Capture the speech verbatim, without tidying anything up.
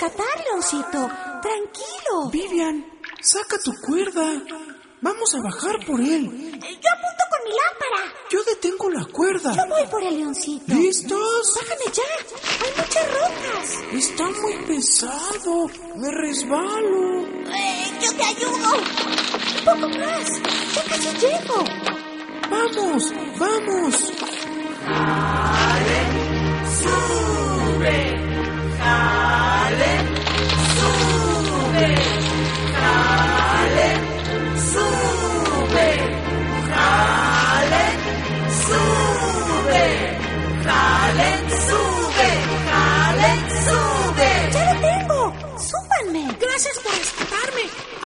rescatar, Leoncito. Tranquilo. Vivian, saca tu cuerda. Vamos a bajar por él. Yo apunto con mi lámpara. Yo detengo la cuerda. Yo voy por el Leoncito. ¿Listos? Bájame ya. Hay muchas rocas. Está muy pesado. Me resbalo. Eh, yo te ayudo. Un poco más. Ya casi llego. Vamos, vamos.